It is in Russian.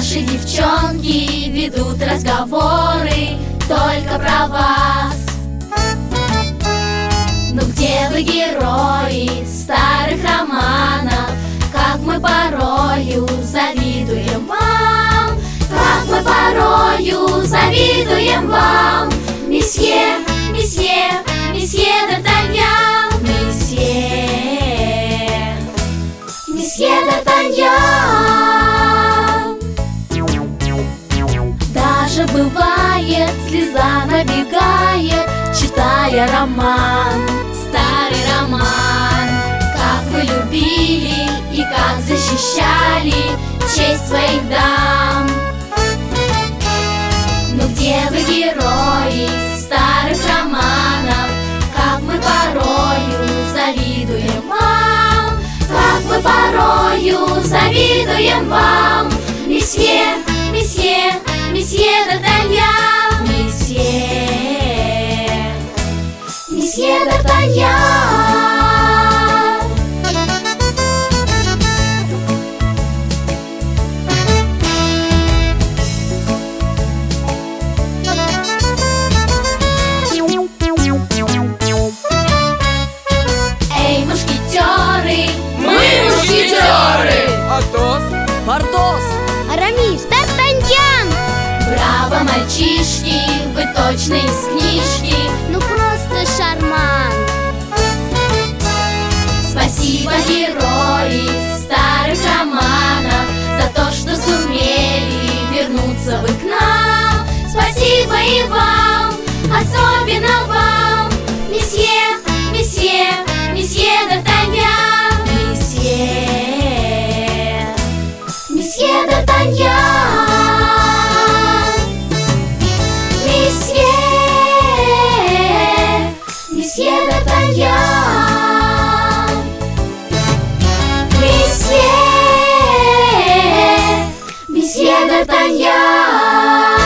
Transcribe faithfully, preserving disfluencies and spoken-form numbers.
Наши девчонки ведут разговоры только про вас. Ну где вы, герои старых романов? Как мы порою завидуем вам, как мы порою завидуем вам. Месье, месье, месье Д'Артаньян, месье, месье Д'Артаньян. Даже бывает, слеза набегает, читая роман, старый роман. Как вы любили и как защищали честь своих дам. Ну где вы, герои старых романов? Как мы порою завидуем вам, как мы порою завидуем вам. Месье, месье, месье Д'Артаньян, месье, месье Д'Артаньян. Атос, Портос, Арамис, Д'Артаньян. Браво, мальчишки, вы точно из книжки. Ну просто шарман. Спасибо, герои старых романов, за то, что сумели вернуться вы к нам. Спасибо и вам, особенно вам, месье, месье, месье Д'Артаньян, месье, месье Д'Артаньян, месье, месье Д'Артаньян, месье, месье Д'Артаньян.